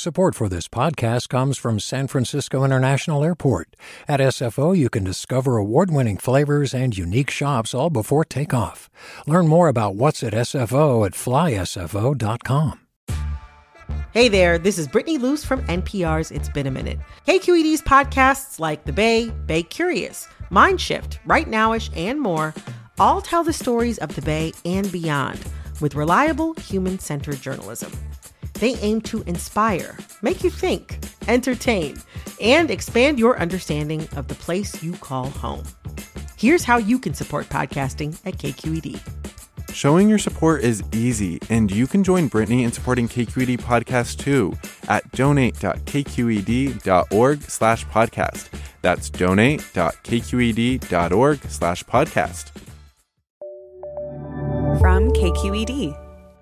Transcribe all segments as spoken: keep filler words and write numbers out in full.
Support for this podcast comes from San Francisco International Airport. At S F O, you can discover award-winning flavors and unique shops all before takeoff. Learn more about what's at S F O at fly S F O dot com. Hey there, this is Brittany Luce from N P R's It's Been a Minute. K Q E D's podcasts like The Bay, Bay Curious, Mindshift, Right Nowish, and more all tell the stories of the Bay and beyond with reliable, human-centered journalism. They aim to inspire, make you think, entertain, and expand your understanding of the place you call home. Here's how you can support podcasting at K Q E D. Showing your support is easy, and you can join Brittany in supporting K Q E D Podcast too at donate.kqed.org slash podcast. That's donate.kqed.org slash podcast. From K Q E D.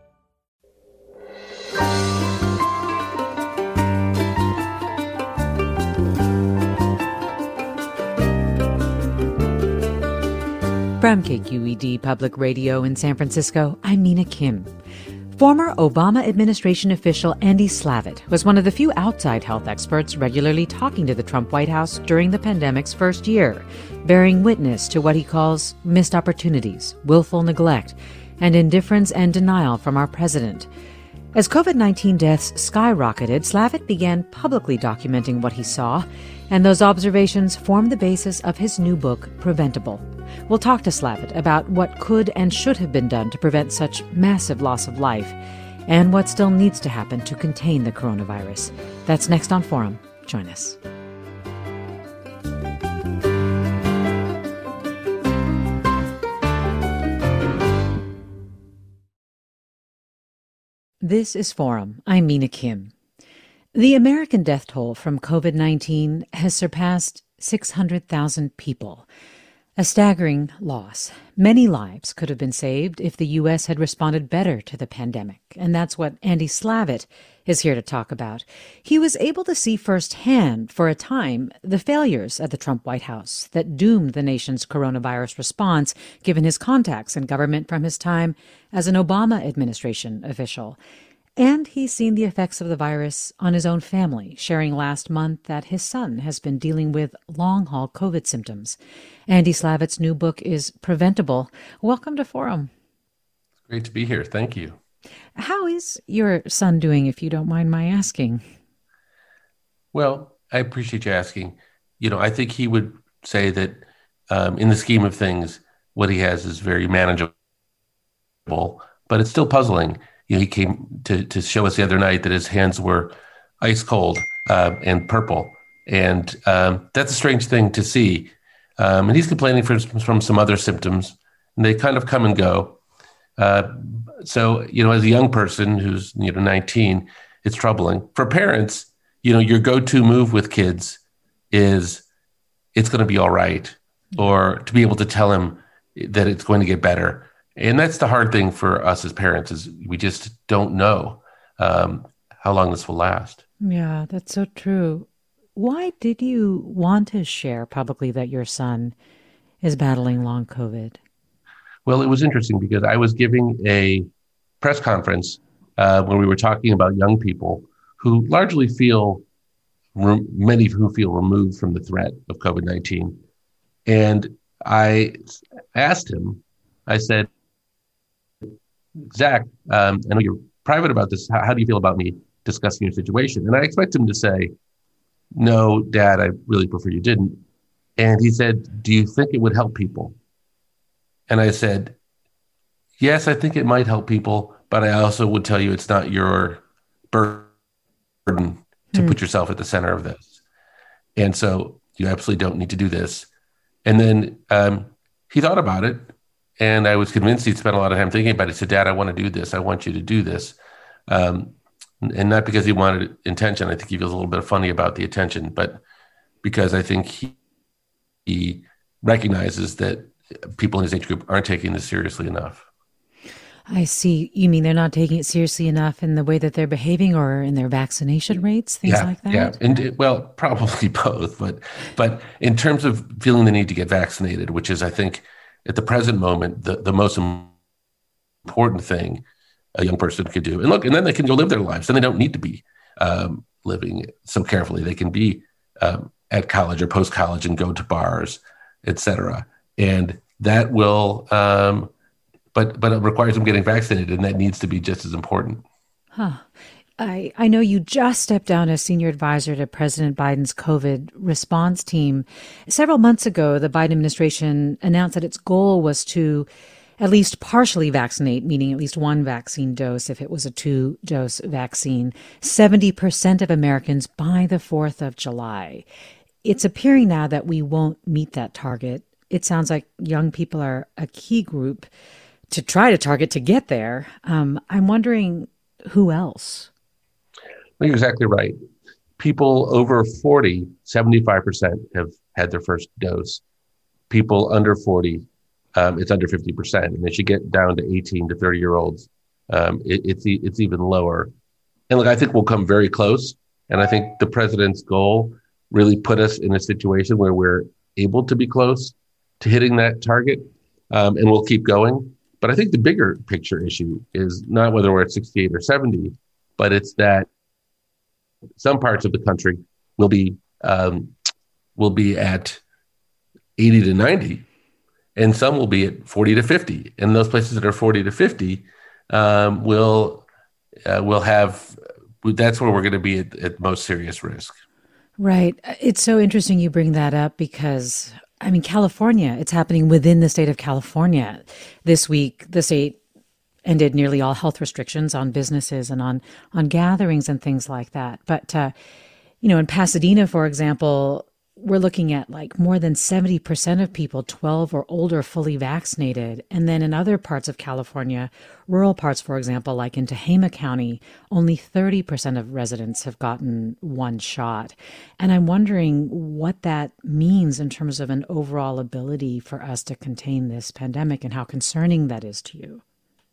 From K Q E D Public Radio in San Francisco, I'm Mina Kim. Former Obama administration official Andy Slavitt was one of the few outside health experts regularly talking to the Trump White House during the pandemic's first year, bearing witness to what he calls missed opportunities, willful neglect, and indifference and denial from our president. As COVID nineteen deaths skyrocketed, Slavitt began publicly documenting what he saw, and those observations formed the basis of his new book, Preventable. We'll talk to Slavitt about what could and should have been done to prevent such massive loss of life, and what still needs to happen to contain the coronavirus. That's next on Forum. Join us. This is Forum. I'm Mina Kim. The American death toll from COVID nineteen has surpassed six hundred thousand people. A staggering loss. Many lives could have been saved if the U S had responded better to the pandemic, and that's what Andy Slavitt is here to talk about. He was able to see firsthand, for a time, the failures at the Trump White House that doomed the nation's coronavirus response, given his contacts in government from his time as an Obama administration official. And he's seen the effects of the virus on his own family, sharing last month that his son has been dealing with long-haul COVID symptoms. Andy Slavitt's new book is Preventable. Welcome to Forum. It's great to be here. Thank you. How is your son doing, if you don't mind my asking? Well, I appreciate you asking. You know, I think he would say that um, in the scheme of things, what he has is very manageable, but it's still puzzling. You know, he came to, to show us the other night that his hands were ice cold uh, and purple. And um, that's a strange thing to see. Um, and he's complaining from, from some other symptoms, and they kind of come and go. Uh, so, you know, as a young person who's, you know, nineteen, it's troubling. For parents, you know, your go-to move with kids is it's going to be all right, or to be able to tell him that it's going to get better. And that's the hard thing for us as parents, is we just don't know um, how long this will last. Yeah, that's so true. Why did you want to share publicly that your son is battling long COVID? Well, it was interesting because I was giving a press conference uh, when we were talking about young people who largely feel, re- many who feel removed from the threat of COVID nineteen. And I asked him, I said, Zach, um, I know you're private about this. How, how do you feel about me discussing your situation? And I expect him to say, no, Dad, I really prefer you didn't. And he said, do you think it would help people? And I said, yes, I think it might help people, but I also would tell you it's not your burden to mm. put yourself at the center of this. And so you absolutely don't need to do this. And then um, he thought about it. And I was convinced he'd spent a lot of time thinking about it. He said, Dad, I want to do this. I want you to do this. Um, and not because he wanted attention. I think he feels a little bit funny about the attention, but because I think he, he recognizes that people in his age group aren't taking this seriously enough. I see. You mean they're not taking it seriously enough in the way that they're behaving, or in their vaccination rates, things yeah, like that? Yeah, and it, well, probably both. But but in terms of feeling the need to get vaccinated, which is, I think, at the present moment, the, the most important thing a young person could do. And look, and then they can go live their lives. Then they don't need to be um, living so carefully. They can be um, at college or post-college and go to bars, et cetera. And that will, um, but but it requires them getting vaccinated, and that needs to be just as important. Huh. I, I know you just stepped down as senior advisor to President Biden's COVID response team. Several months ago, the Biden administration announced that its goal was to at least partially vaccinate, meaning at least one vaccine dose if it was a two-dose vaccine, seventy percent of Americans by the fourth of July. It's appearing now that we won't meet that target. It sounds like young people are a key group to try to target to get there. Um, I'm wondering who else? You're exactly right. People over forty, seventy-five percent have had their first dose. People under forty, um, it's under fifty percent. And as you get down to eighteen to thirty year olds, um, it, it's it's even lower. And look, I think we'll come very close. And I think the president's goal really put us in a situation where we're able to be close to hitting that target. Um, and we'll keep going. But I think the bigger picture issue is not whether we're at sixty-eight or seventy, but it's that some parts of the country will be um, will be at eighty to ninety, and some will be at forty to fifty. And those places that are forty to fifty um, will uh, will have. That's where we're going to be at, at most serious risk. Right. It's so interesting you bring that up because, I mean, California, it's happening within the state of California. This week, the state ended nearly all health restrictions on businesses and on, on gatherings and things like that. But, uh, you know, in Pasadena, for example, we're looking at like more than seventy percent of people twelve or older fully vaccinated. And then in other parts of California, rural parts, for example, like in Tehama County, only thirty percent of residents have gotten one shot. And I'm wondering what that means in terms of an overall ability for us to contain this pandemic and how concerning that is to you.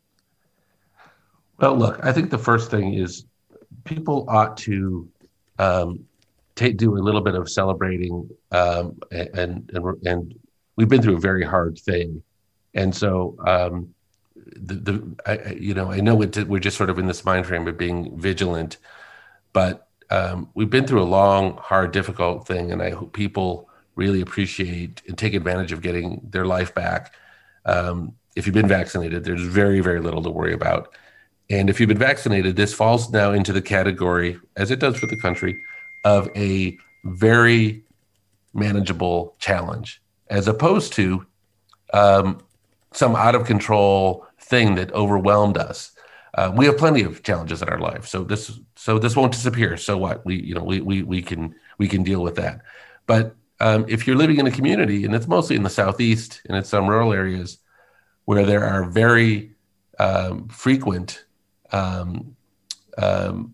Well, look, I think the first thing is people ought to um, take, do a little bit of celebrating, um, and, and and we've been through a very hard thing, and so um, the the I, you know I know it, we're just sort of in this mind frame of being vigilant, but um, we've been through a long, hard, difficult thing, and I hope people really appreciate and take advantage of getting their life back. Um, if you've been vaccinated, there's very, very little to worry about. And if you've been vaccinated, this falls now into the category, as it does for the country, of a very manageable challenge, as opposed to um, some out of control thing that overwhelmed us. Uh, we have plenty of challenges in our life, so this so this won't disappear. So what? We you know we we we can we can deal with that. But um, if you're living in a community, and it's mostly in the Southeast and in some rural areas, where there are very um, frequent Um, um,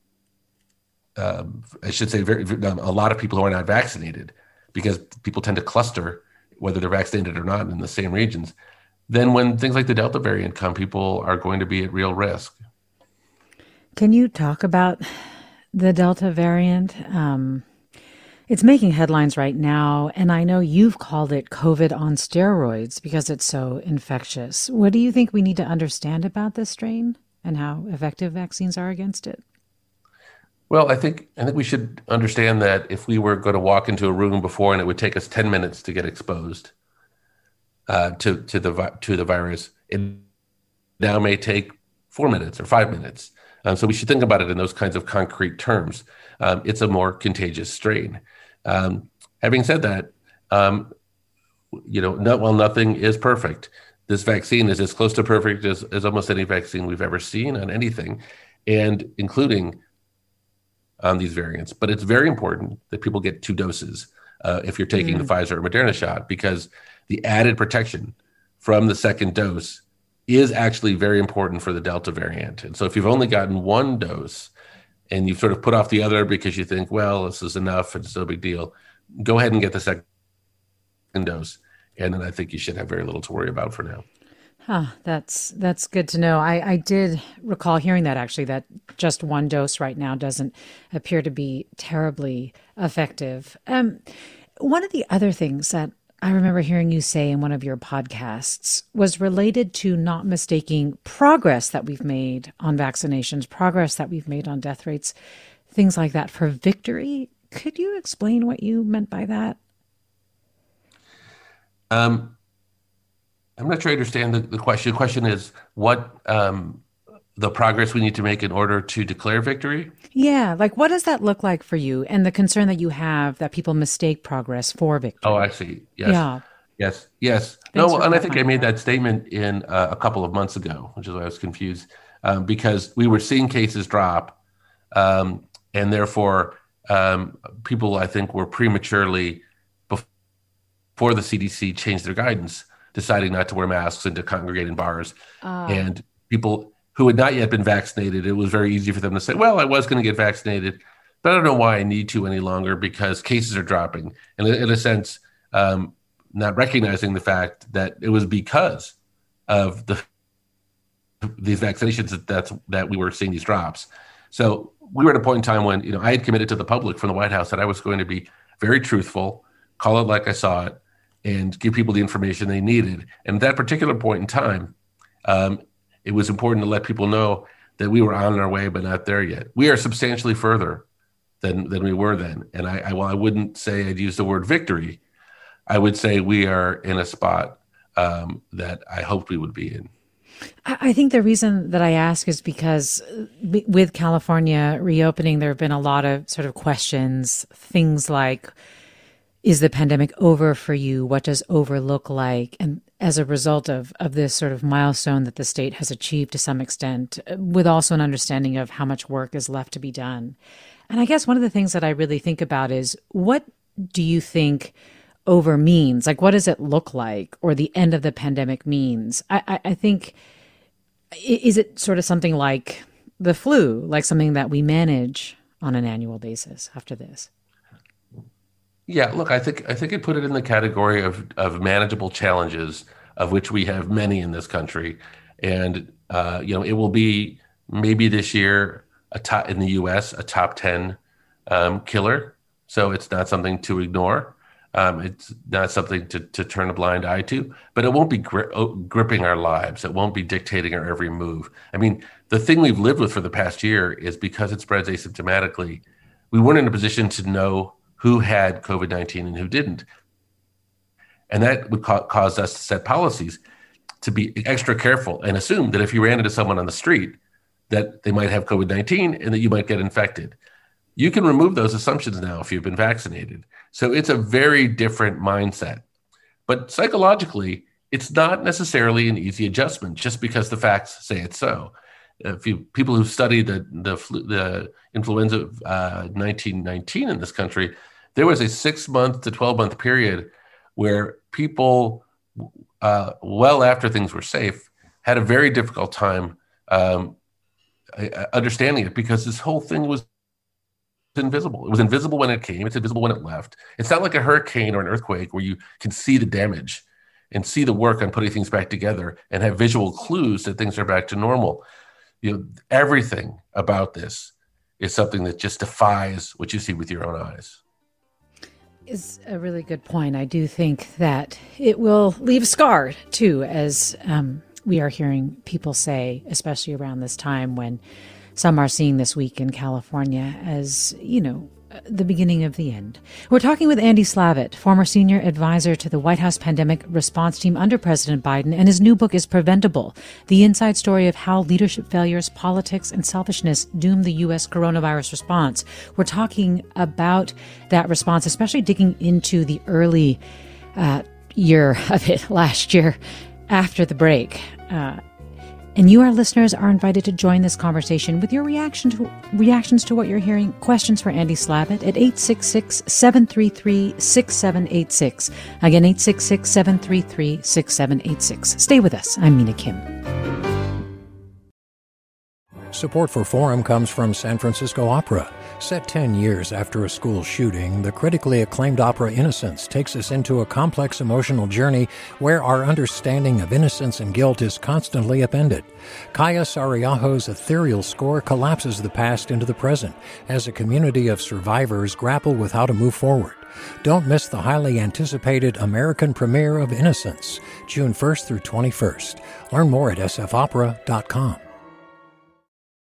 uh, I should say very, a lot of people who are not vaccinated, because people tend to cluster, whether they're vaccinated or not, in the same regions. Then when things like the Delta variant come, people are going to be at real risk. Can you talk about the Delta variant? Um, it's making headlines right now, and I know you've called it COVID on steroids because it's so infectious. What do you think we need to understand about this strain and how effective vaccines are against it? Well, I think I think we should understand that if we were going to walk into a room before and it would take us ten minutes to get exposed uh, to to the to the virus, it now may take four minutes or five minutes. Um, so we should think about it in those kinds of concrete terms. Um, it's a more contagious strain. Um, having said that, um, you know, not, while nothing is perfect, this vaccine is as close to perfect as, as almost any vaccine we've ever seen on anything, and including on these variants. But it's very important that people get two doses uh, if you're taking mm. the Pfizer or Moderna shot, because the added protection from the second dose is actually very important for the Delta variant. And so if you've only gotten one dose and you've sort of put off the other because you think, well, this is enough, it's no big deal, go ahead and get the second dose. And then I think you should have very little to worry about for now. Huh, that's that's good to know. I, I did recall hearing that, actually, that just one dose right now doesn't appear to be terribly effective. Um, one of the other things that I remember hearing you say in one of your podcasts was related to not mistaking progress that we've made on vaccinations, progress that we've made on death rates, things like that for victory. Could you explain what you meant by that? Um, I'm not sure I understand the, the question. The question is what um, the progress we need to make in order to declare victory? Yeah, like what does that look like for you, and the concern that you have that people mistake progress for victory? Oh, I see. Yes. Yeah. Yes. Yes. Thanks no, for and I think I made clarifying that statement in uh, a couple of months ago, which is why I was confused, um, because we were seeing cases drop, um, and therefore um, people, I think, were prematurely, before the C D C changed their guidance, deciding not to wear masks and to congregate in bars. Uh, and people who had not yet been vaccinated, it was very easy for them to say, well, I was going to get vaccinated, but I don't know why I need to any longer because cases are dropping. And in a sense, um, not recognizing the fact that it was because of the these vaccinations that that's, that we were seeing these drops. So we were at a point in time when, you know, I had committed to the public from the White House that I was going to be very truthful, call it like I saw it, and give people the information they needed. And at that particular point in time, um, it was important to let people know that we were on our way, but not there yet. We are substantially further than than we were then. And I, I while I wouldn't say I'd use the word victory, I would say we are in a spot um, that I hoped we would be in. I think the reason that I ask is because with California reopening, there have been a lot of sort of questions, things like, is the pandemic over for you? What does over look like? And as a result of, of this sort of milestone that the state has achieved to some extent, with also an understanding of how much work is left to be done. And I guess one of the things that I really think about is, what do you think over means? Like, what does it look like, or the end of the pandemic means? I, I, I think, is it sort of something like the flu, like something that we manage on an annual basis after this? Yeah, look, I think I think I put it in the category of of manageable challenges, of which we have many in this country, and uh, you know, it will be maybe this year a top in the U S a top ten um, killer. So it's not something to ignore. Um, it's not something to to turn a blind eye to. But it won't be gri- gripping our lives. It won't be dictating our every move. I mean, the thing we've lived with for the past year is because it spreads asymptomatically. We weren't in a position to know who had COVID nineteen and who didn't. And that would ca- cause us to set policies to be extra careful and assume that if you ran into someone on the street, that they might have COVID nineteen and that you might get infected. You can remove those assumptions now if you've been vaccinated. So it's a very different mindset. But psychologically, it's not necessarily an easy adjustment just because the facts say it's so. If you people who study the the, flu, the influenza of uh, nineteen nineteen in this country, there was a six month to twelve month period where people, uh, well after things were safe, had a very difficult time um, understanding it because this whole thing was invisible. It was invisible when it came. It's invisible when it left. It's not like a hurricane or an earthquake where you can see the damage and see the work on putting things back together and have visual clues that things are back to normal. You know, everything about this is something that just defies what you see with your own eyes. Is a really good point. I do think that it will leave scarred too, as um, we are hearing people say, especially around this time when some are seeing this week in California as, you know, the beginning of the end. We're talking with Andy Slavitt, former senior advisor to the White House pandemic response team under President Biden, and his new book is Preventable, the inside story of how leadership failures, politics, and selfishness doomed the U S coronavirus response. We're talking about that response, especially digging into the early uh, year of it last year after the break. Uh, And you, our listeners, are invited to join this conversation with your reaction to, reactions to what you're hearing. Questions for Andy Slavitt at eight six six, seven three three, six seven eight six. Again, eight six six, seven three three, six seven eight six. Stay with us. I'm Mina Kim. Support for Forum comes from San Francisco Opera. Set ten years after a school shooting, the critically acclaimed opera Innocence takes us into a complex emotional journey where our understanding of innocence and guilt is constantly upended. Kaya Sariaho's ethereal score collapses the past into the present as a community of survivors grapple with how to move forward. Don't miss the highly anticipated American premiere of Innocence, June first through twenty-first. Learn more at s f opera dot com.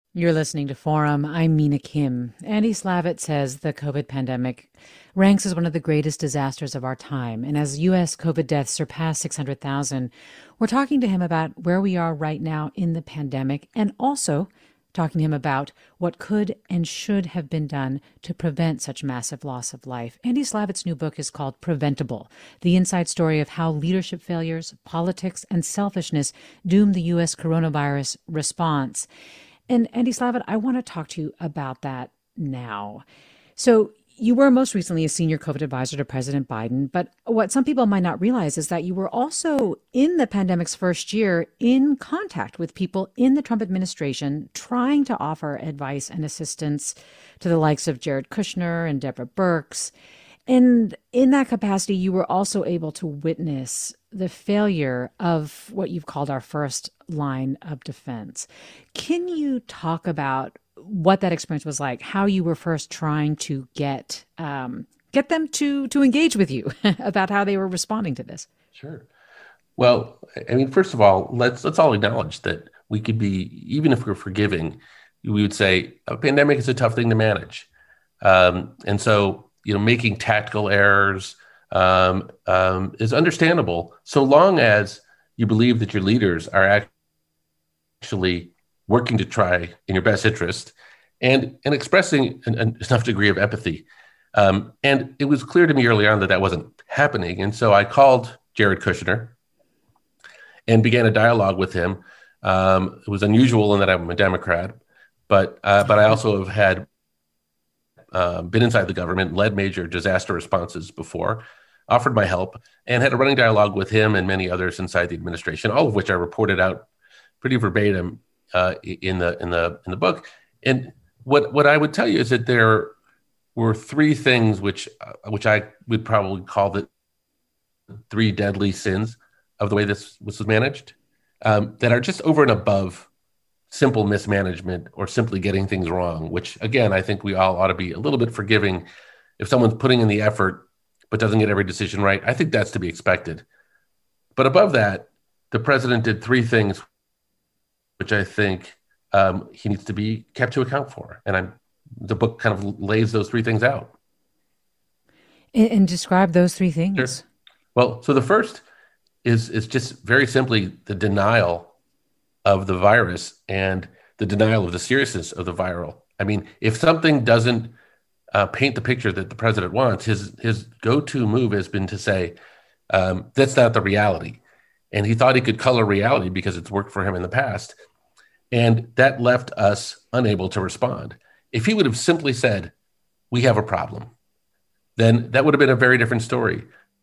You're listening to Forum. I'm Mina Kim. Andy Slavitt says the COVID pandemic ranks as one of the greatest disasters of our time. And as U S COVID deaths surpass six hundred thousand, we're talking to him about where we are right now in the pandemic, and also talking to him about what could and should have been done to prevent such massive loss of life. Andy Slavitt's new book is called Preventable, the inside story of how leadership failures, politics, and selfishness doomed the U S coronavirus response. And Andy Slavitt, I want to talk to you about that now. So you were most recently a senior COVID advisor to President Biden, but what some people might not realize is that you were also in the pandemic's first year in contact with people in the Trump administration trying to offer advice and assistance to the likes of Jared Kushner and Deborah Birx. And in that capacity, you were also able to witness the failure of what you've called our first line of defense. Can you talk about what that experience was like, how you were first trying to get um, get them to to engage with you about how they were responding to this? Sure. Well, I mean, first of all, let's let's all acknowledge that we could be, even if we're forgiving, we would say a pandemic is a tough thing to manage. Um, and so, you know, making tactical errors um, um, is understandable, so long as you believe that your leaders are actually working to try in your best interest and, and expressing an, an enough degree of empathy. Um, and it was clear to me early on that that wasn't happening. And so I called Jared Kushner and began a dialogue with him. Um, it was unusual in that I'm a Democrat, but uh, but I also have had uh, been inside the government, led major disaster responses before, offered my help, and had a running dialogue with him and many others inside the administration, all of which I reported out pretty verbatim uh, in the in the in the book. And what what I would tell you is that there were three things which uh, which I would probably call the three deadly sins of the way this, this was managed, um, that are just over and above simple mismanagement or simply getting things wrong, which, again, I think we all ought to be a little bit forgiving. If someone's putting in the effort but doesn't get every decision right, I think that's to be expected. But above that, the president did three things which I think um, he needs to be kept to account for. And I'm, the book kind of lays those three things out. And, and describe those three things. Sure. Well, so the first is is just very simply the denial of the virus and the denial of the seriousness of the viral. I mean, if something doesn't uh, paint the picture that the president wants, his his go-to move has been to say, um, that's not the reality. And he thought he could color reality because it's worked for him in the past. And that left us unable to respond. If he would have simply said, we have a problem, then that would have been a very different story.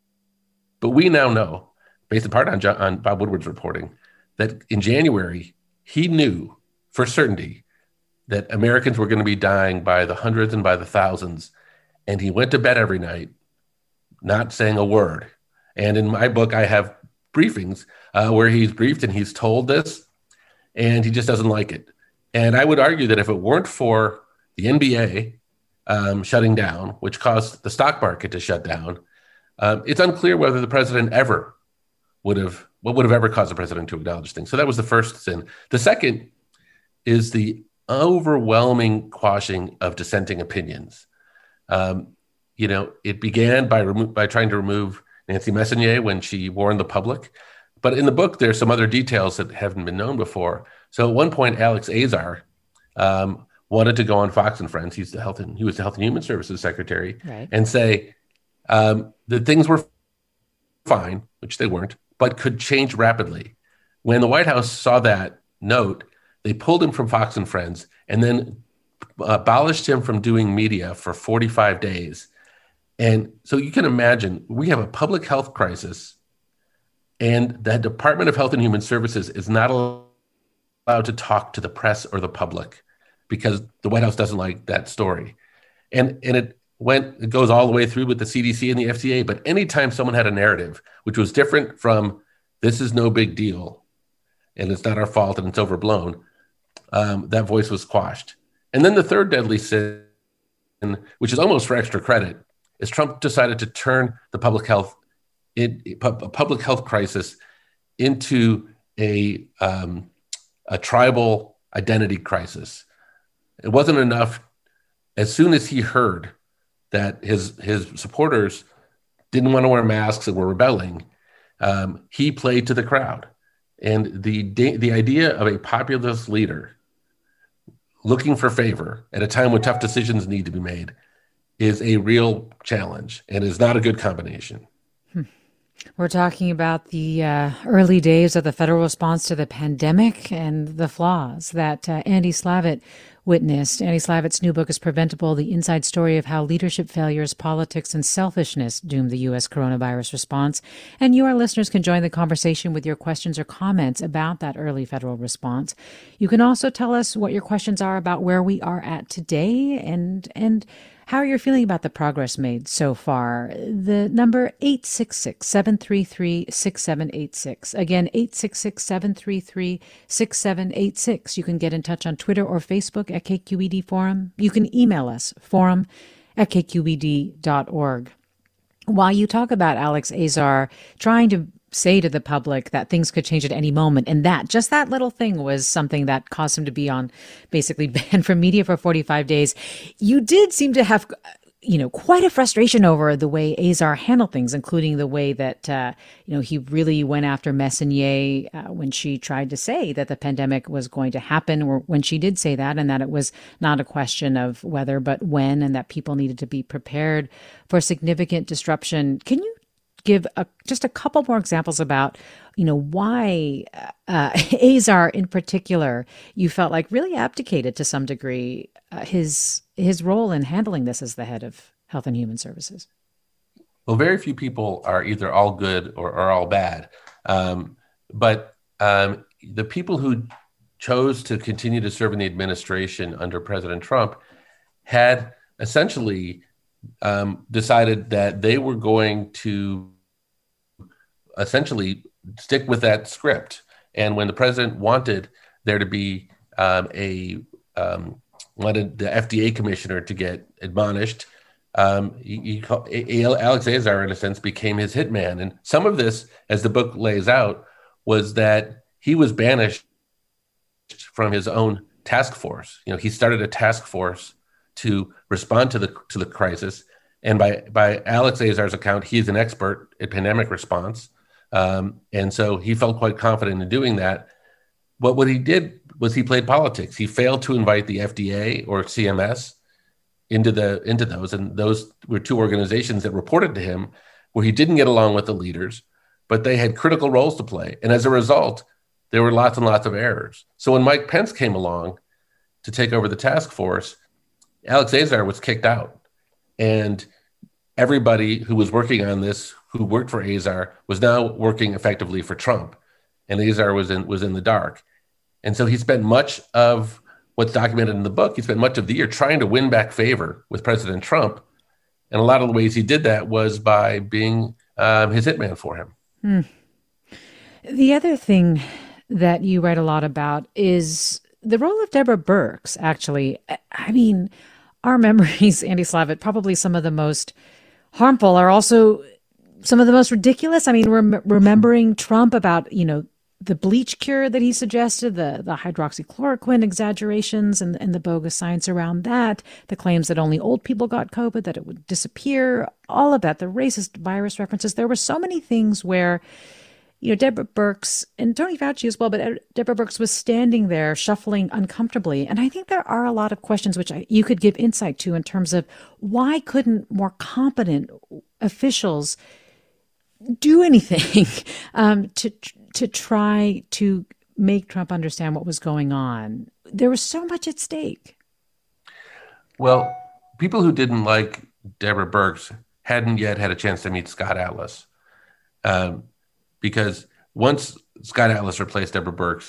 But we now know, based in part on, John, on Bob Woodward's reporting, that in January, he knew for certainty that Americans were going to be dying by the hundreds and by the thousands. And he went to bed every night, not saying a word. And in my book, I have briefings uh, where he's briefed and he's told this, and he just doesn't like it. And I would argue that if it weren't for the N B A um, shutting down, which caused the stock market to shut down, um, it's unclear whether the president ever would have, what would have ever caused the president to acknowledge things. So that was the first sin. The second is the overwhelming quashing of dissenting opinions. Um, you know, it began by remo- by trying to remove Nancy Messonnier when she warned the public. But in the book, there's some other details that haven't been known before. So at one point, Alex Azar um, wanted to go on Fox and Friends. He's the health and he was the Health and Human Services Secretary, right, and say um, that things were fine, which they weren't, but could change rapidly. When the White House saw that note, they pulled him from Fox and Friends and then abolished him from doing media for forty-five days. And so you can imagine, we have a public health crisis, and the Department of Health and Human Services is not allowed to talk to the press or the public because the White House doesn't like that story. And, and it went, it goes all the way through with the C D C and the F D A. But anytime someone had a narrative which was different from this is no big deal and it's not our fault and it's overblown, um, that voice was quashed. And then the third deadly sin, which is almost for extra credit, is Trump decided to turn the public health in, a public health crisis into a um, a tribal identity crisis. it wasn't enough. As soon as he heard that his his supporters didn't want to wear masks and were rebelling, um, he played to the crowd. And the the idea of a populist leader looking for favor at a time when tough decisions need to be made is a real challenge and is not a good combination. Hmm. We're talking about the uh, early days of the federal response to the pandemic and the flaws that uh, Andy Slavitt witnessed. Andy Slavitt's new book is Preventable, the inside story of how leadership failures, politics, and selfishness doomed the U S coronavirus response. And you, our listeners, can join the conversation with your questions or comments about that early federal response. You can also tell us what your questions are about where we are at today and and how you're feeling about the progress made so far. The number eight six six, seven three three, six seven eight six. Again, eight six six, seven three three, six seven eight six. You can get in touch on Twitter or Facebook at K Q E D Forum. You can email us, forum at k q e d dot org. While you talk about Alex Azar trying to say to the public that things could change at any moment, and that just that little thing was something that caused him to be on basically banned from media for forty-five days. You did seem to have, you know, quite a frustration over the way Azar handled things, including the way that, uh, you know, he really went after Messonnier uh, when she tried to say that the pandemic was going to happen, or when she did say that, and that it was not a question of whether but when, and that people needed to be prepared for significant disruption. Can you give a, just a couple more examples about, you know, why uh, Azar in particular, you felt like really abdicated to some degree uh, his his role in handling this as the head of Health and Human Services? Well, very few people are either all good or, or all bad. Um, but um, the people who chose to continue to serve in the administration under President Trump had essentially um, decided that they were going to essentially stick with that script. And when the president wanted there to be um, a um, wanted the F D A commissioner to get admonished, um, he, he, Alex Azar, in a sense, became his hitman. And some of this, as the book lays out, was that he was banished from his own task force. You know, he started a task force to respond to the to the crisis. And by by Alex Azar's account, he's an expert at pandemic response. Um, and so he felt quite confident in doing that. But what he did was he played politics. He failed to invite the F D A or C M S into the into those. And those were two organizations that reported to him where he didn't get along with the leaders, but they had critical roles to play. And as a result, there were lots and lots of errors. So when Mike Pence came along to take over the task force, Alex Azar was kicked out. And everybody who was working on this, who worked for Azar, was now working effectively for Trump. And Azar was in was in the dark. And so he spent much of what's documented in the book, he spent much of the year trying to win back favor with President Trump. And a lot of the ways he did that was by being um, his hitman for him. Hmm. The other thing that you write a lot about is the role of Deborah Birx, actually. I mean, our memories, Andy Slavitt, probably some of the most harmful are also some of the most ridiculous. I mean, rem- remembering Trump about, you know, the bleach cure that he suggested, the, the hydroxychloroquine exaggerations and, and the bogus science around that, the claims that only old people got COVID, that it would disappear, all of that, the racist virus references. There were so many things where, you know, Deborah Birx and Tony Fauci as well, but Deborah Birx was standing there shuffling uncomfortably. And I think there are a lot of questions which I, you could give insight to in terms of why couldn't more competent officials do anything um, to to try to make Trump understand what was going on? There was so much at stake. Well, people who didn't like Deborah Birx hadn't yet had a chance to meet Scott Atlas. Um, because once Scott Atlas replaced Deborah Birx,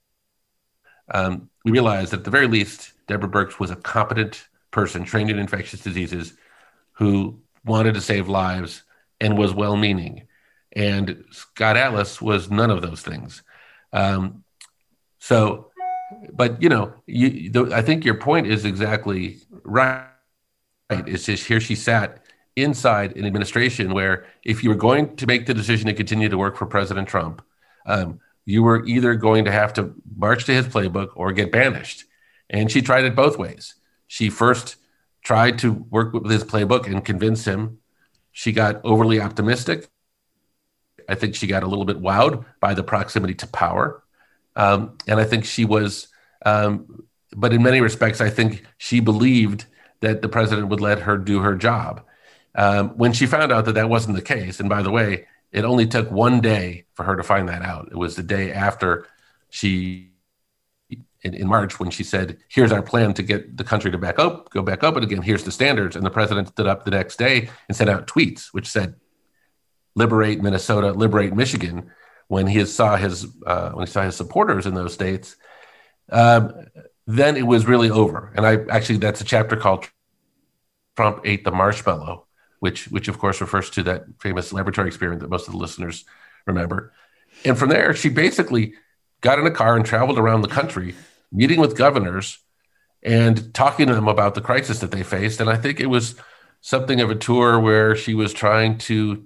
um, we realized that at the very least, Deborah Birx was a competent person trained in infectious diseases who wanted to save lives and was well-meaning. And Scott Atlas was none of those things. Um, so, but, you know, you, the, I think your point is exactly right. It's just here she sat inside an administration where if you were going to make the decision to continue to work for President Trump, um, you were either going to have to march to his playbook or get banished. And she tried it both ways. She first tried to work with his playbook and convince him. She got overly optimistic. I think she got a little bit wowed by the proximity to power. Um, and I think she was, um, but in many respects, I think she believed that the president would let her do her job. Um, when she found out that that wasn't the case, and by the way, it only took one day for her to find that out. It was the day after she, in, in March, when she said, here's our plan to get the country to back up, go back up. And again, here's the standards. And the president stood up the next day and sent out tweets, which said, liberate Minnesota, liberate Michigan. When he saw his, uh, when he saw his supporters in those states, um, then it was really over. And I actually, that's a chapter called Trump Ate the Marshmallow, which, which of course refers to that famous laboratory experiment that most of the listeners remember. And from there, she basically got in a car and traveled around the country, meeting with governors and talking to them about the crisis that they faced. And I think it was something of a tour where she was trying to,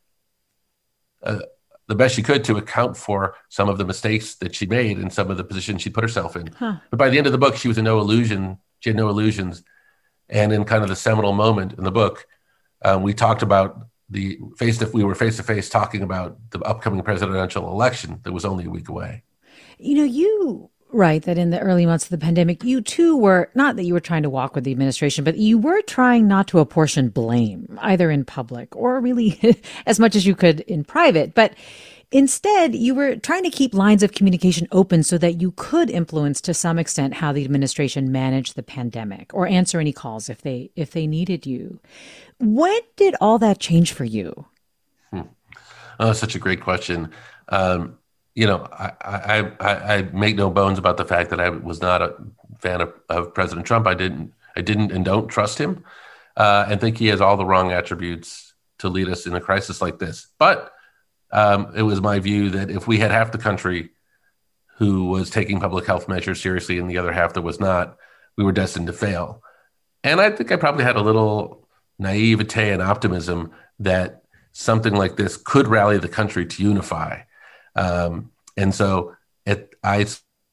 uh, the best she could, to account for some of the mistakes that she made and some of the positions she put herself in. Huh. But by the end of the book, she was in no illusion. She had no illusions. And in kind of the seminal moment in the book, um, we talked about the face to, we were face to face talking about the upcoming presidential election that was only a week away. You know, you write that in the early months of the pandemic, you too were, not that you were trying to walk with the administration, but you were trying not to apportion blame, either in public or really as much as you could in private. But instead, you were trying to keep lines of communication open so that you could influence to some extent how the administration managed the pandemic or answer any calls if they if they needed you. When did all that change for you? Hmm. Oh, such a great question. Um, you know, I, I, I, I make no bones about the fact that I was not a fan of, of President Trump. I didn't, I didn't and don't trust him, uh, and think he has all the wrong attributes to lead us in a crisis like this. But um, it was my view that if we had half the country who was taking public health measures seriously and the other half that was not, we were destined to fail. And I think I probably had a little naivete and optimism that something like this could rally the country to unify. Um, and so it, I,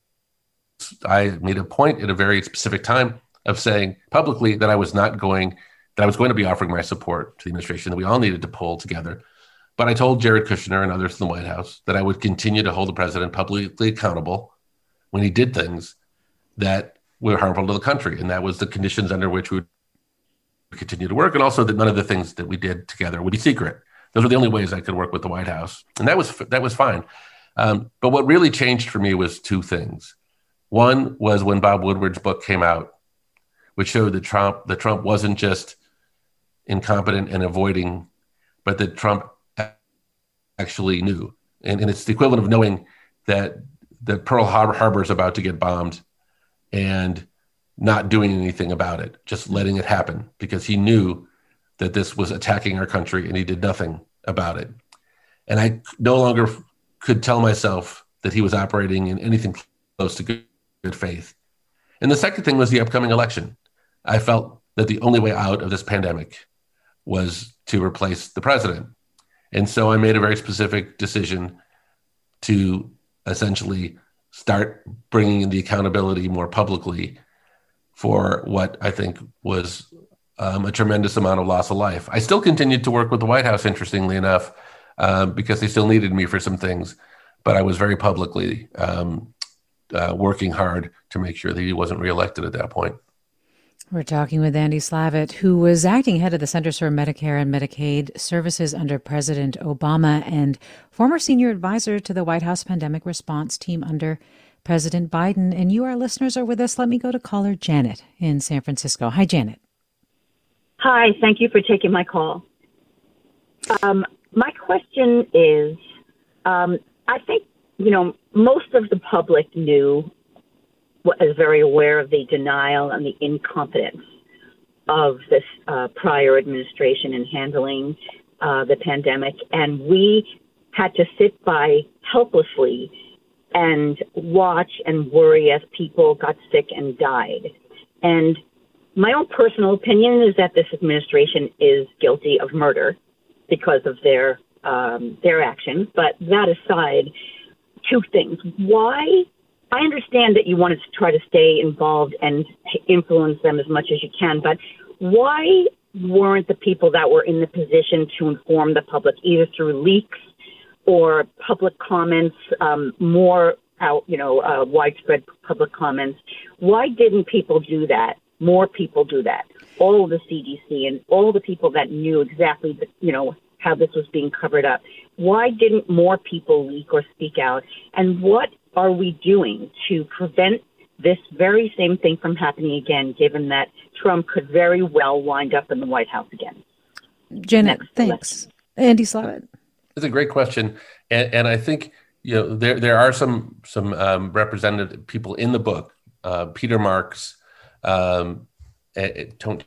I made a point at a very specific time of saying publicly that I was not going, that I was going to be offering my support to the administration, that we all needed to pull together. But I told Jared Kushner and others in the White House that I would continue to hold the president publicly accountable when he did things that were harmful to the country. And that was the conditions under which we would continue to work. And also that none of the things that we did together would be secret. Those were the only ways I could work with the White House. And that was that was fine. Um, but what really changed for me was two things. One was when Bob Woodward's book came out, which showed that Trump, that Trump wasn't just incompetent and avoiding, but that Trump actually knew. And, and it's the equivalent of knowing that, that Pearl Harbor is about to get bombed and not doing anything about it, just letting it happen because he knew that this was attacking our country and he did nothing about it. And I no longer f- could tell myself that he was operating in anything close to good, good faith. And the second thing was the upcoming election. I felt that the only way out of this pandemic was to replace the president. And so I made a very specific decision to essentially start bringing in the accountability more publicly for what I think was Um, a tremendous amount of loss of life. I still continued to work with the White House, interestingly enough, um, because they still needed me for some things. But I was very publicly um, uh, working hard to make sure that he wasn't reelected at that point. We're talking with Andy Slavitt, who was acting head of the Centers for Medicare and Medicaid Services under President Obama and former senior advisor to the White House pandemic response team under President Biden. And you, our listeners, are with us. Let me go to caller Janet in San Francisco. Hi, Janet. Hi, thank you for taking my call. Um, my question is, um, I think, you know, most of the public knew, was very aware of the denial and the incompetence of this uh, prior administration in handling uh, the pandemic. And we had to sit by helplessly and watch and worry as people got sick and died. And my own personal opinion is that this administration is guilty of murder because of their um, their actions. But that aside, two things. Why I understand that you wanted to try to stay involved and influence them as much as you can, but why weren't the people that were in the position to inform the public, either through leaks or public comments, um, more out, you know, uh, widespread public comments? Why didn't people do that? More people do that. All of the C D C and all the people that knew exactly, the, you know, how this was being covered up. Why didn't more people leak or speak out? And what are we doing to prevent this very same thing from happening again, given that Trump could very well wind up in the White House again? Janet, Next thanks. Election. Andy Slavitt. It's a great question. And, and I think, you know, there there are some some um, representative people in the book, uh, Peter Marks, um, Tony,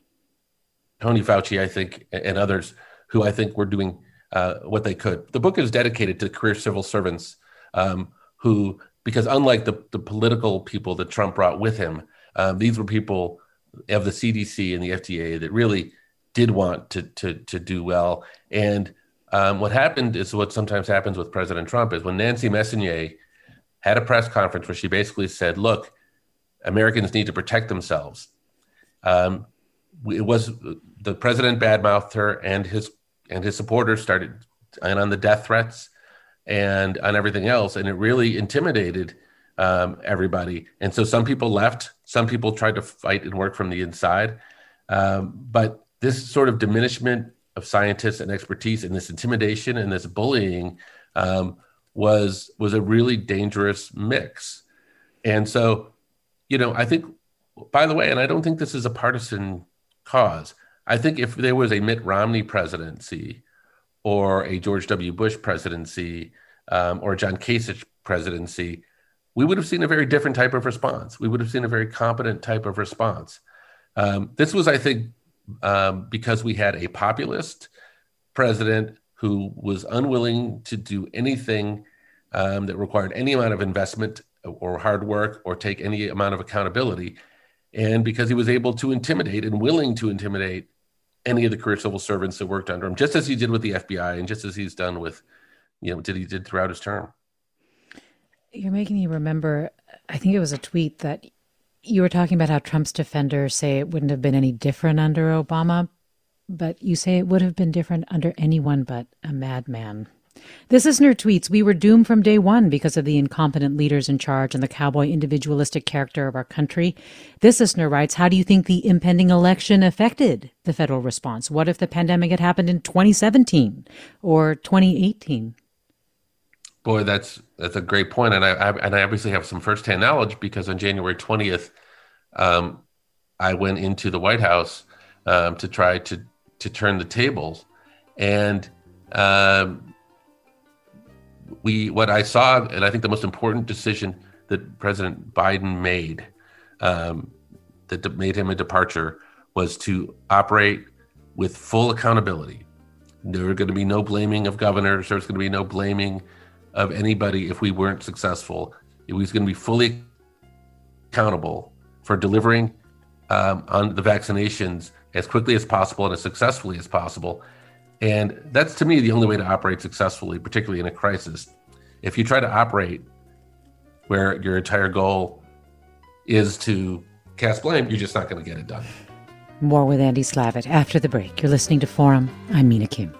Tony Fauci, I think, and others who I think were doing uh, what they could. The book is dedicated to career civil servants um, who, because unlike the, the political people that Trump brought with him, um, these were people of the C D C and the F D A that really did want to to to do well. And um, what happened is what sometimes happens with President Trump is when Nancy Messonnier had a press conference where she basically said, look, Americans need to protect themselves. Um, it was the president badmouthed her, and his and his supporters started and on the death threats and on everything else, and it really intimidated um, everybody. And so some people left, some people tried to fight and work from the inside. Um, but this sort of diminishment of scientists and expertise, and this intimidation and this bullying um, was was a really dangerous mix. And so, you know, I think, by the way, and I don't think this is a partisan cause. I think if there was a Mitt Romney presidency or a George W. Bush presidency um, or a John Kasich presidency, we would have seen a very different type of response. We would have seen a very competent type of response. Um, this was, I think, um, because we had a populist president who was unwilling to do anything um, that required any amount of investment or hard work or take any amount of accountability. And because he was able to intimidate and willing to intimidate any of the career civil servants that worked under him, just as he did with the F B I and just as he's done with, you know, did he did throughout his term. You're making me remember, I think it was a tweet that you were talking about how Trump's defenders say it wouldn't have been any different under Obama, but you say it would have been different under anyone but a madman. This listener tweets, we were doomed from day one because of the incompetent leaders in charge and the cowboy individualistic character of our country. This listener writes, how do you think the impending election affected the federal response? What if the pandemic had happened in twenty seventeen or twenty eighteen? Boy, that's that's a great point. And I, I and I obviously have some firsthand knowledge because on January twentieth, um, I went into the White House um, to try to, to turn the tables. And um, we what I saw, and I think the most important decision that President Biden made um, that made him a departure was to operate with full accountability. There were going to be no blaming of governors. There was going to be no blaming of anybody if we weren't successful. It was going to be fully accountable for delivering um, on the vaccinations as quickly as possible and as successfully as possible. And that's, to me, the only way to operate successfully, particularly in a crisis. If you try to operate where your entire goal is to cast blame, you're just not going to get it done. More with Andy Slavitt after the break. You're listening to Forum. I'm Mina Kim.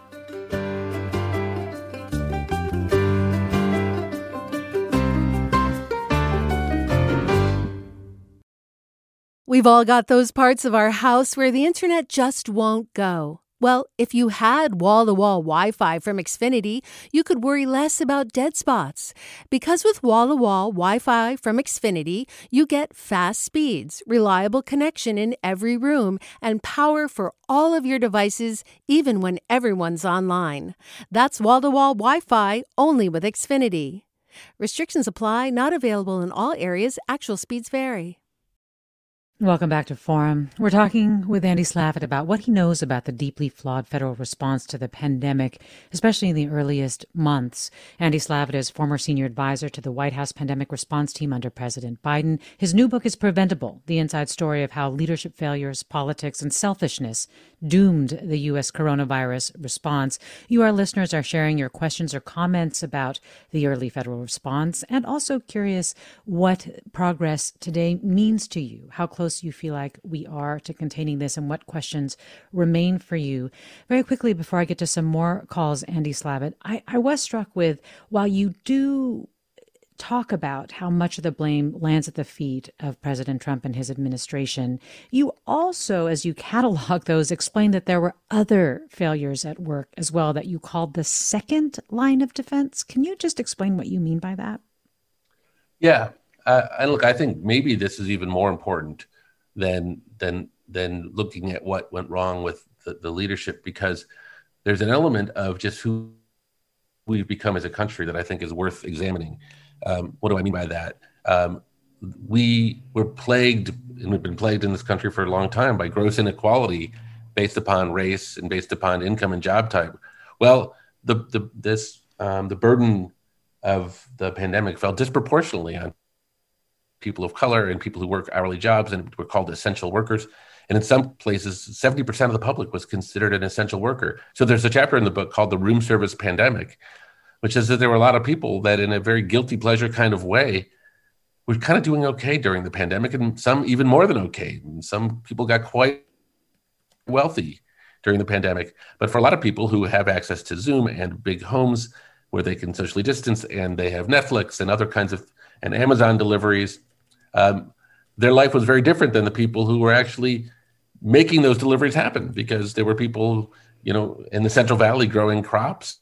We've all got those parts of our house where the internet just won't go. Well, if you had wall-to-wall Wi-Fi from Xfinity, you could worry less about dead spots. Because with wall-to-wall Wi-Fi from Xfinity, you get fast speeds, reliable connection in every room, and power for all of your devices, even when everyone's online. That's wall-to-wall Wi-Fi only with Xfinity. Restrictions apply, not available in all areas. Actual speeds vary. Welcome back to Forum. We're talking with Andy Slavitt about what he knows about the deeply flawed federal response to the pandemic, especially in the earliest months. Andy Slavitt is former senior advisor to the White House pandemic response team under President Biden. His new book is Preventable, the inside story of how leadership failures, politics, and selfishness doomed the U S coronavirus response. You, our listeners, are sharing your questions or comments about the early federal response, and also curious what progress today means to you, how close you feel like we are to containing this, and what questions remain for you. Very quickly, before I get to some more calls, Andy Slavitt, I, I was struck with, while you do talk about how much of the blame lands at the feet of President Trump and his administration, you also, as you catalog those, explain that there were other failures at work as well that you called the second line of defense. Can you just explain what you mean by that? Yeah. Uh, and look, I think maybe this is even more important than than than looking at what went wrong with the, the leadership, because there's an element of just who we've become as a country that I think is worth examining. Um, what do I mean by that? Um, we were plagued, and we've been plagued in this country for a long time, by gross inequality based upon race and based upon income and job type. Well, the the this um, the burden of the pandemic fell disproportionately on people of color and people who work hourly jobs and were called essential workers. And in some places, seventy percent of the public was considered an essential worker. So there's a chapter in the book called The Room Service Pandemic, which says that there were a lot of people that in a very guilty pleasure kind of way were kind of doing okay during the pandemic, and some even more than okay. And some people got quite wealthy during the pandemic. But for a lot of people who have access to Zoom and big homes where they can socially distance, and they have Netflix and other kinds of, and Amazon deliveries, um, their life was very different than the people who were actually making those deliveries happen, because there were people, you know, in the Central Valley growing crops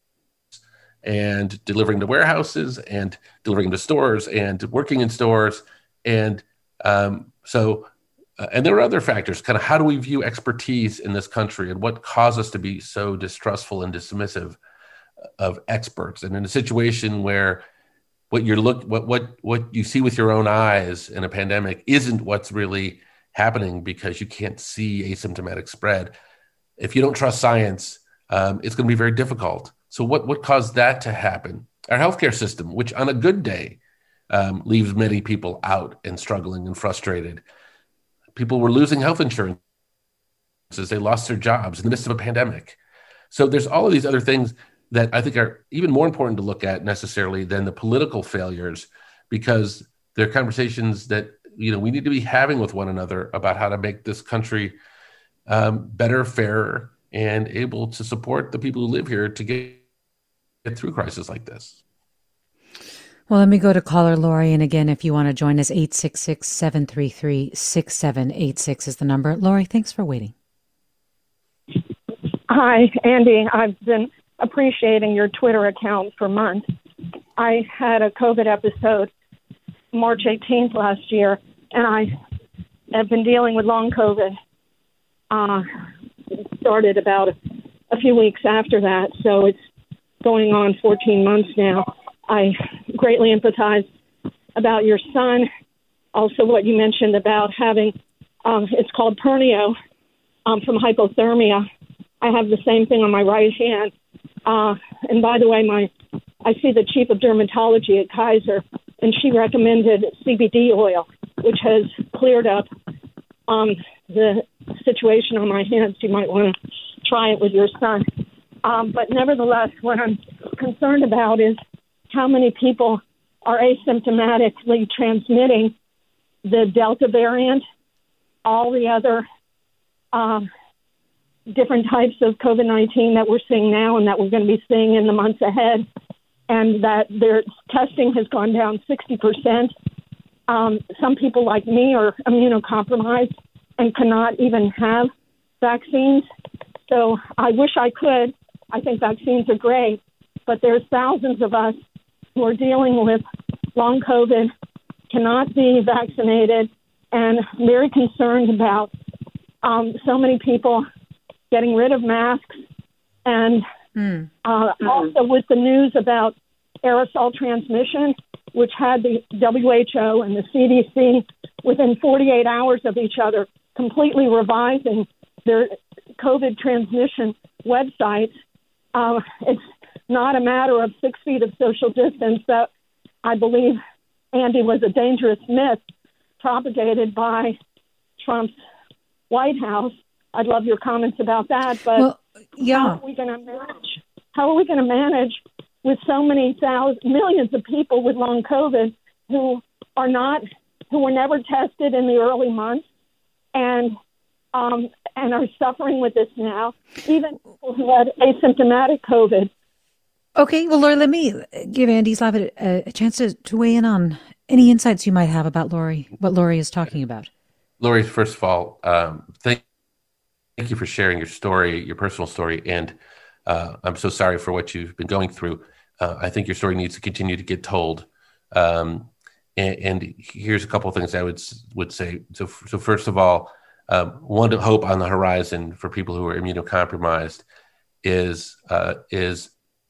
and delivering to warehouses and delivering to stores and working in stores. And um, so, uh, and there are other factors, kind of how do we view expertise in this country, and what caused us to be so distrustful and dismissive of experts? And in a situation where what you're look, what, what, what you see with your own eyes in a pandemic isn't what's really happening, because you can't see asymptomatic spread. If you don't trust science, um, it's going to be very difficult. So what, what caused that to happen? Our healthcare system, which on a good day um, leaves many people out and struggling and frustrated. People were losing health insurance as they lost their jobs in the midst of a pandemic. So there's all of these other things that I think are even more important to look at necessarily than the political failures, because they're conversations that, you know, we need to be having with one another about how to make this country um, better, fairer, and able to support the people who live here to get, get through crisis like this. Well, let me go to caller Lori. And again, if you want to join us, eight six six, seven three three, six seven eight six is the number. Lori, thanks for waiting. Hi, Andy. I've been appreciating your Twitter account for months. I had a COVID episode March eighteenth last year, and I have been dealing with long COVID. Uh, it started about a, a few weeks after that, so it's going on fourteen months now. I greatly empathize about your son. Also, what you mentioned about having, um, it's called pernio, um, from hypothermia. I have the same thing on my right hand. Uh, and by the way, my I see the chief of dermatology at Kaiser, and she recommended C B D oil, which has cleared up um, the situation on my hands. You might want to try it with your son. Um, but nevertheless, what I'm concerned about is how many people are asymptomatically transmitting the Delta variant, all the other um, different types of COVID nineteen that we're seeing now and that we're going to be seeing in the months ahead, and that their testing has gone down sixty percent. Um, some people like me are immunocompromised and cannot even have vaccines. So I wish I could. I think vaccines are great, but there's thousands of us who are dealing with long COVID, cannot be vaccinated, and very concerned about um, so many people getting rid of masks. And mm. Uh, mm. also with the news about aerosol transmission, which had the W H O and the C D C within forty-eight hours of each other completely revising their COVID transmission websites. Uh, it's not a matter of six feet of social distance that I believe, Andy, was a dangerous myth propagated by Trump's White House. I'd love your comments about that. But well, yeah. how are we going to manage? How are we going to manage with so many thousands, millions of people with long COVID who are not, who were never tested in the early months, and um, and are suffering with this now? Even people who had asymptomatic COVID. Okay, well, Lori, let me give Andy Slavitt a, a chance to, to weigh in on any insights you might have about Lori, what Lori is talking about. Lori, first of all, um, thank, thank you for sharing your story, your personal story, and uh, I'm so sorry for what you've been going through. Uh, I think your story needs to continue to get told. Um, and, and here's a couple of things I would would say. So, so first of all, um, one hope on the horizon for people who are immunocompromised is uh, is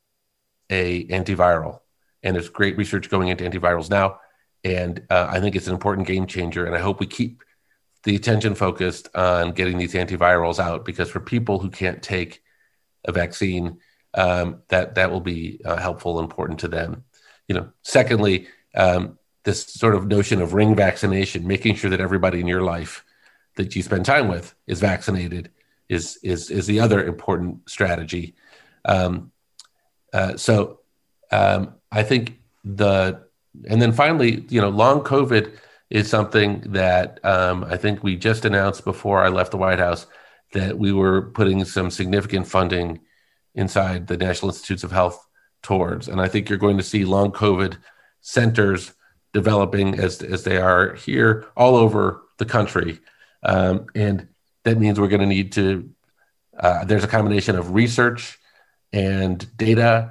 a antiviral, and there's great research going into antivirals now, and uh, I think it's an important game changer, and I hope we keep the attention focused on getting these antivirals out, because for people who can't take a vaccine, um, that that will be uh, helpful and important to them. You know, secondly, um, this sort of notion of ring vaccination, making sure that everybody in your life that you spend time with is vaccinated, is is is the other important strategy. Um, Uh, so um, I think the, and then finally, you know, long COVID is something that um, I think we just announced before I left the White House that we were putting some significant funding inside the National Institutes of Health towards. And I think you're going to see long COVID centers developing as, as they are here all over the country. Um, and that means we're going to need to, uh, there's a combination of research and data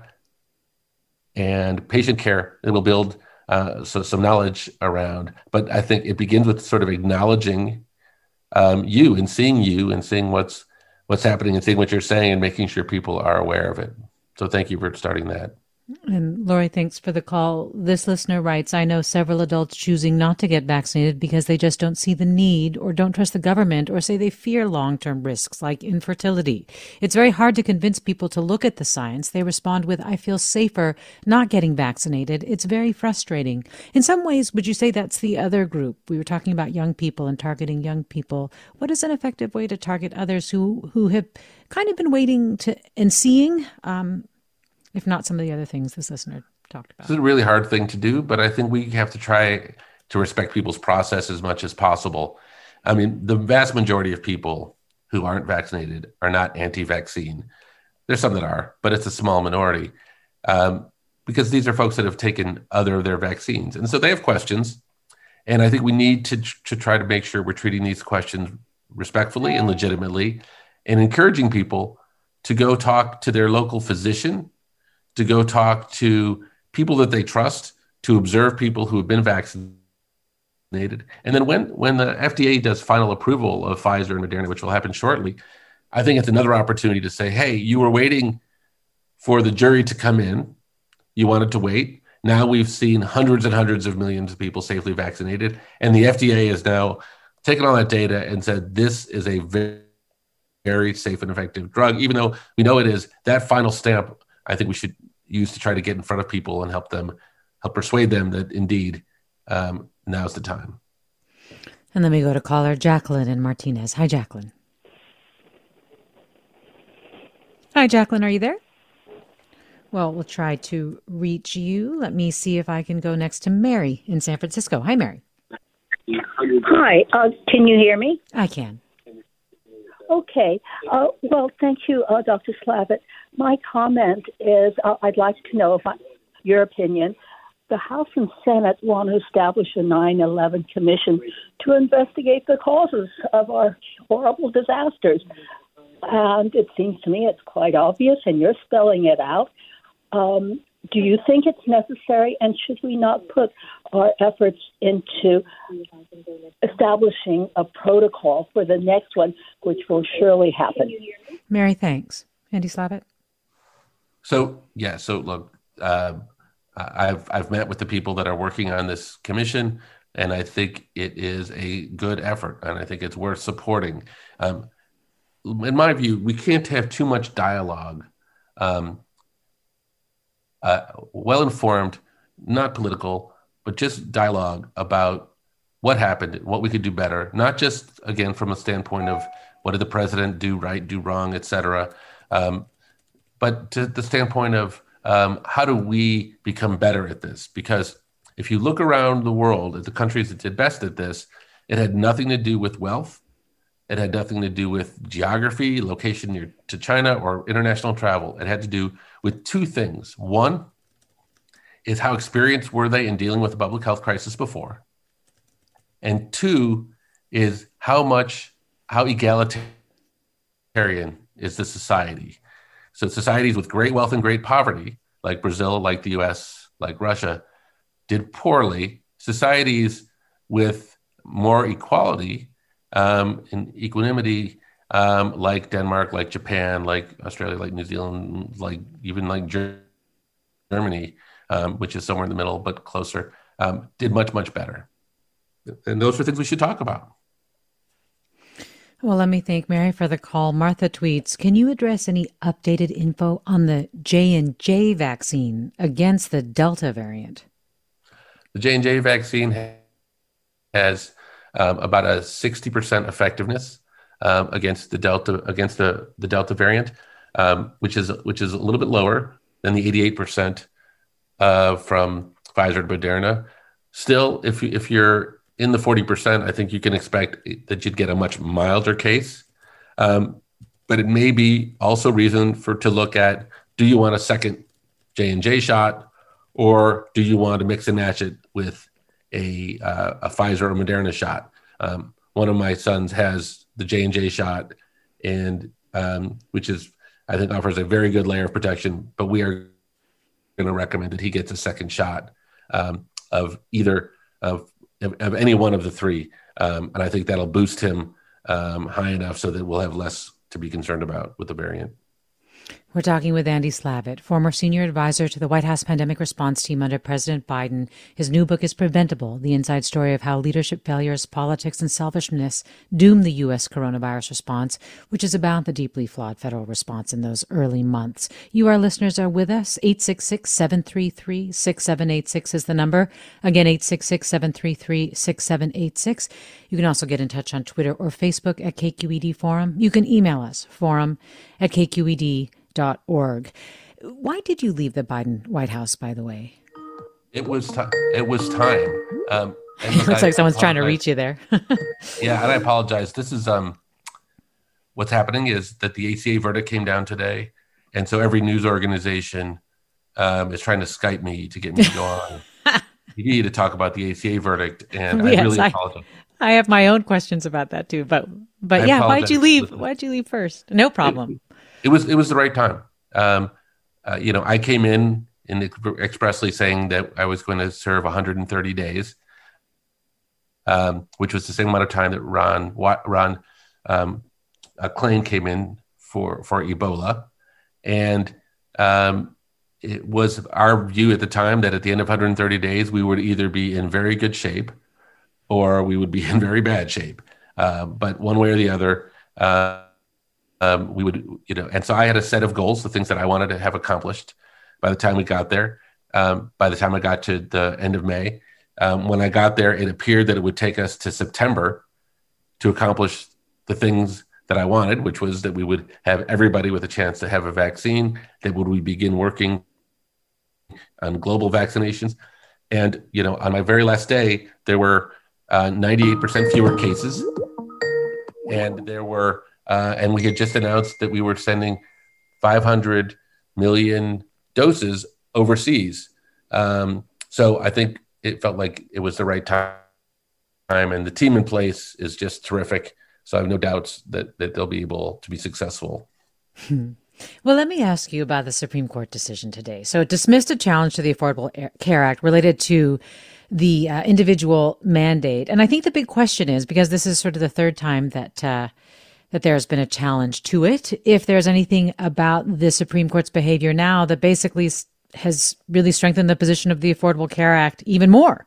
and patient care that will build uh, so, some knowledge around. But I think it begins with sort of acknowledging um, you and seeing you and seeing what's what's happening and seeing what you're saying and making sure people are aware of it. So thank you for starting that. And Lori, thanks for the call. This listener writes, I know several adults choosing not to get vaccinated because they just don't see the need or don't trust the government or say they fear long-term risks like infertility. It's very hard to convince people to look at the science. They respond with, I feel safer not getting vaccinated. It's very frustrating. In some ways, would you say that's the other group? We were talking about young people and targeting young people. What is an effective way to target others who, who have kind of been waiting to and seeing, um, if not some of the other things this listener talked about? It's a really hard thing to do, but I think we have to try to respect people's process as much as possible. I mean, the vast majority of people who aren't vaccinated are not anti-vaccine. There's some that are, but it's a small minority um, because these are folks that have taken other of their vaccines. And so they have questions. And I think we need to, to try to make sure we're treating these questions respectfully and legitimately and encouraging people to go talk to their local physician, to go talk to people that they trust, to observe people who have been vaccinated. And then when, when the F D A does final approval of Pfizer and Moderna, which will happen shortly, I think it's another opportunity to say, hey, you were waiting for the jury to come in. You wanted to wait. Now we've seen hundreds and hundreds of millions of people safely vaccinated. And the F D A has now taken all that data and said, this is a very, very safe and effective drug, even though we know it is. That final stamp, I think we should use to try to get in front of people and help them, help persuade them that indeed um, now's the time. And then we go to caller Jacqueline in Martinez. Hi, Jacqueline. Hi, Jacqueline. Are you there? Well, we'll try to reach you. Let me see if I can go next to Mary in San Francisco. Hi, Mary. Hi. Uh, can you hear me? I can. Okay. Uh, well, thank you, uh, Doctor Slavitt. My comment is uh, I'd like to know if I, your opinion. The House and Senate want to establish a nine eleven commission to investigate the causes of our horrible disasters. And it seems to me it's quite obvious, and you're spelling it out. Um, do you think it's necessary, and should we not put our efforts into establishing a protocol for the next one, which will surely happen? Mary, thanks. Andy Slavitt? So, yeah, so look, uh, I've I've met with the people that are working on this commission, and I think it is a good effort, and I think it's worth supporting. Um, in my view, we can't have too much dialogue. Um, uh, well-informed, not political, but just dialogue about what happened, what we could do better, not just, again, from a standpoint of what did the president do right, do wrong, et cetera, um, but to the standpoint of um, how do we become better at this? Because if you look around the world at the countries that did best at this, it had nothing to do with wealth. It had nothing to do with geography, location near to China, or international travel. It had to do with two things. One is how experienced were they in dealing with a public health crisis before? And two is how much, how egalitarian is the society? So societies with great wealth and great poverty, like Brazil, like the U S, like Russia, did poorly. Societies with more equality um, and equanimity, um, like Denmark, like Japan, like Australia, like New Zealand, like even like Germany, um, which is somewhere in the middle but closer, um, did much, much better. And those are things we should talk about. Well, let me thank Mary for the call. Martha tweets, can you address any updated info on the J and J vaccine against the Delta variant? The J and J vaccine has um, about a sixty percent effectiveness um, against the Delta against the, the Delta variant, um, which is which is a little bit lower than the eighty-eight percent uh, from Pfizer and Moderna. Still, if you, if you're in the forty percent, I think you can expect that you'd get a much milder case. Um, but it may be also reason for to look at, do you want a second J and J shot, or do you want to mix and match it with a, uh, a Pfizer or Moderna shot? Um, one of my sons has the J and J shot, and um, which is, I think, offers a very good layer of protection, but we are going to recommend that he gets a second shot um, of either of of any one of the three. Um, and I think that'll boost him um, high enough so that we'll have less to be concerned about with the variant. We're talking with Andy Slavitt, former senior advisor to the White House pandemic response team under President Biden. His new book is Preventable, the inside story of how leadership failures, politics, and selfishness doomed the U S coronavirus response, which is about the deeply flawed federal response in those early months. You, our listeners, are with us. eight six six, seven three three, six seven eight six is the number. Again, eight six six, seven three three, six seven eight six. You can also get in touch on Twitter or Facebook at K Q E D Forum. You can email us, forum at K Q E D dot org. Why did you leave the Biden White House, by the way? It was t- it was time. Um, and it looks I like someone's apologize. trying to reach you there. Yeah, and I apologize. This is um, what's happening is that the A C A verdict came down today, and so every news organization um, is trying to Skype me to get me to go on T V to talk about the A C A verdict, and yes, I really I, apologize. I have my own questions about that too, but but I yeah, apologize. why'd you leave? Why'd you leave first? No problem. It, It was it was the right time. Um, uh, you know, I came in in expressly saying that I was going to serve one hundred thirty days, um, which was the same amount of time that Ron Ron um, Klain came in for for Ebola, and um, it was our view at the time that at the end of one hundred thirty days we would either be in very good shape or we would be in very bad shape. Uh, but one way or the other. Uh, Um, we would, you know, and so I had a set of goals, the things that I wanted to have accomplished by the time we got there. Um, by the time I got to the end of May, um, when I got there, it appeared that it would take us to September to accomplish the things that I wanted, which was that we would have everybody with a chance to have a vaccine, that would we begin working on global vaccinations. And, you know, on my very last day, there were uh, ninety-eight percent fewer cases, and there were Uh, and we had just announced that we were sending five hundred million doses overseas. Um, so I think it felt like it was the right time, and the team in place is just terrific. So I have no doubts that, that they'll be able to be successful. Hmm. Well, let me ask you about the Supreme Court decision today. So it dismissed a challenge to the Affordable Care Act related to the uh, individual mandate. And I think the big question is, because this is sort of the third time that uh, that there's been a challenge to it, if there's anything about the Supreme Court's behavior now that basically has really strengthened the position of the Affordable Care Act even more.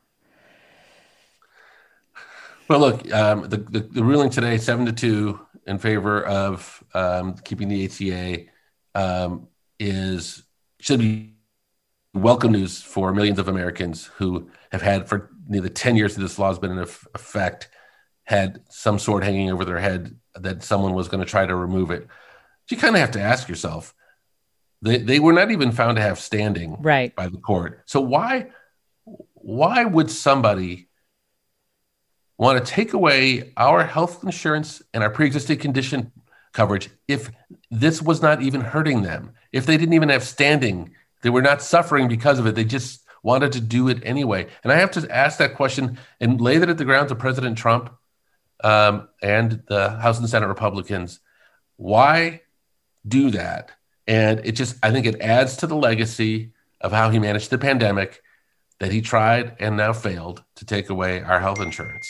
Well, look, um, the, the, the ruling today, seven to two in favor of um, keeping the A C A, um, is should be welcome news for millions of Americans who have had for nearly ten years that this law has been in effect, had some sword hanging over their head that someone was going to try to remove it. But you kind of have to ask yourself, they they were not even found to have standing right. by the court. So why why would somebody want to take away our health insurance and our pre-existing condition coverage if this was not even hurting them? If they didn't even have standing, they were not suffering because of it. They just wanted to do it anyway. And I have to ask that question and lay that at the ground to President Trump um, and the House and Senate Republicans. Why do that? And it just, I think it adds to the legacy of how he managed the pandemic, that he tried and now failed to take away our health insurance.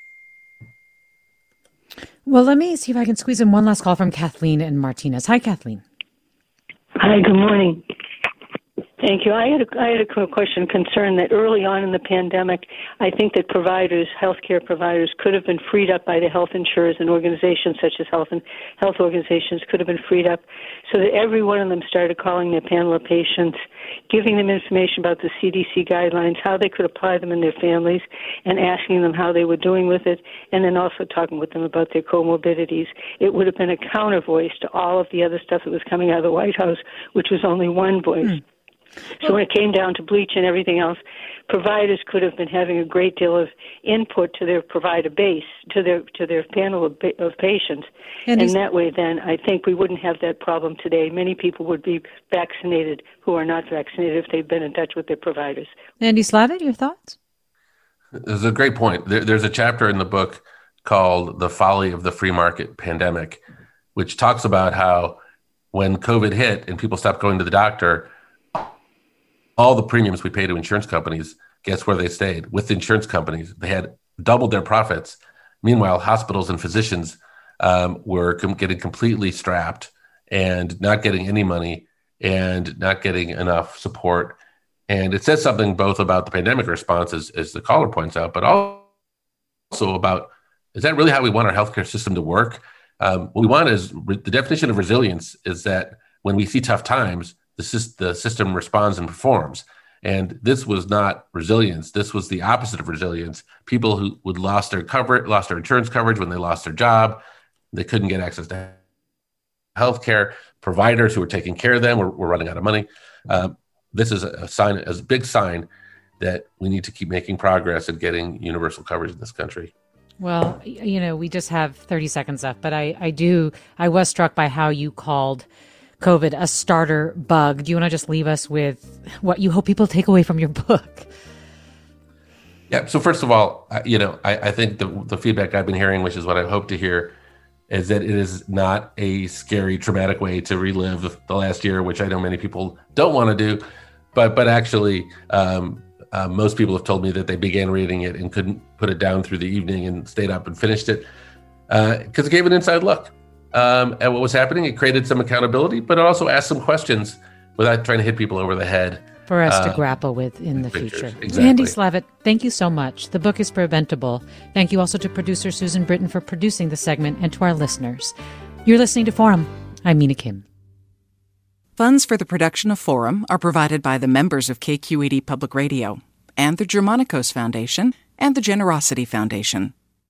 Well, let me see if I can squeeze in one last call from Kathleen and Martinez. Hi, Kathleen. Hi, good morning. Thank you. I had a, I had a question, concern that early on in the pandemic, I think that providers, healthcare providers, could have been freed up by the health insurers, and organizations such as health and health organizations could have been freed up so that every one of them started calling their panel of patients, giving them information about the C D C guidelines, how they could apply them in their families, and asking them how they were doing with it, and then also talking with them about their comorbidities. It would have been a counter voice to all of the other stuff that was coming out of the White House, which was only one voice. Mm. So when it came down to bleach and everything else, providers could have been having a great deal of input to their provider base, to their to their panel of, of patients. And, and that way, then, I think we wouldn't have that problem today. Many people would be vaccinated who are not vaccinated if they've been in touch with their providers. Andy Slavitt, your thoughts? There's a great point. There, there's a chapter in the book called The Folly of the Free Market Pandemic, which talks about how when COVID hit and people stopped going to the doctor, all the premiums we pay to insurance companies, guess where they stayed? With the insurance companies. They had doubled their profits. Meanwhile, hospitals and physicians um, were com- getting completely strapped and not getting any money and not getting enough support. And it says something both about the pandemic response, as, as the caller points out, but also about, is that really how we want our healthcare system to work? Um, what we want is, re- the definition of resilience is that when we see tough times, The, the system responds and performs. And this was not resilience. This was the opposite of resilience. People who would lost their cover, lost their insurance coverage when they lost their job. They couldn't get access to health care. Providers who were taking care of them were, were running out of money. Um, this is a sign, a big sign that we need to keep making progress in getting universal coverage in this country. Well, you know, we just have thirty seconds left, but I, I do, I was struck by how you called COVID a starter bug. Do you want to just leave us with what you hope people take away from your book? Yeah. So first of all, you know, I, I think the, the feedback I've been hearing, which is what I hope to hear, is that it is not a scary, traumatic way to relive the last year, which I know many people don't want to do. But but actually, um, uh, most people have told me that they began reading it and couldn't put it down through the evening and stayed up and finished it because uh, it gave an inside look. Um, at what was happening. It created some accountability, but it also asked some questions without trying to hit people over the head. For us uh, to grapple with in the pictures. future. Exactly. Andy Slavitt, thank you so much. The book is preventable. Thank you also to producer Susan Britton for producing the segment, and to our listeners. You're listening to Forum. I'm Mina Kim. Funds for the production of Forum are provided by the members of K Q E D Public Radio and the Germanicos Foundation and the Generosity Foundation.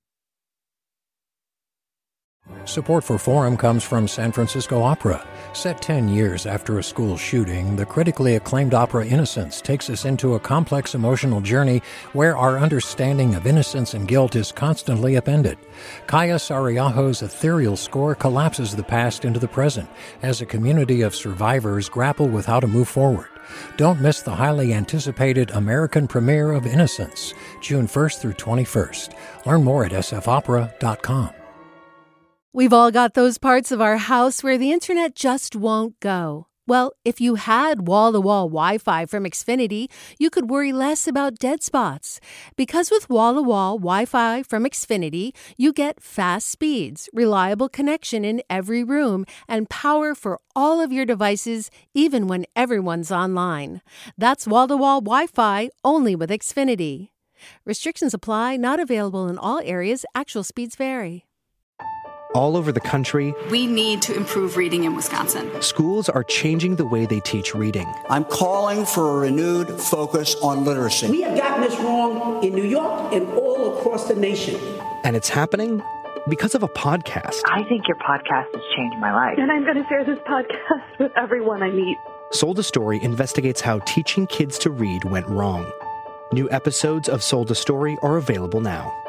Support for Forum comes from San Francisco Opera. Set ten years after a school shooting, the critically acclaimed opera Innocence takes us into a complex emotional journey where our understanding of innocence and guilt is constantly upended. Kaya Sariaho's ethereal score collapses the past into the present as a community of survivors grapple with how to move forward. Don't miss the highly anticipated American premiere of Innocence, June first through twenty-first. Learn more at s f opera dot com. We've all got those parts of our house where the internet just won't go. Well, if you had wall-to-wall Wi-Fi from Xfinity, you could worry less about dead spots. Because with wall-to-wall Wi-Fi from Xfinity, you get fast speeds, reliable connection in every room, and power for all of your devices, even when everyone's online. That's wall-to-wall Wi-Fi only with Xfinity. Restrictions apply, not available in all areas. Actual speeds vary. All over the country, we need to improve reading in Wisconsin. Schools are changing the way they teach reading. I'm calling for a renewed focus on literacy. We have gotten this wrong in New York and all across the nation. And it's happening because of a podcast. I think your podcast has changed my life. And I'm going to share this podcast with everyone I meet. Sold a Story investigates how teaching kids to read went wrong. New episodes of Sold a Story are available now.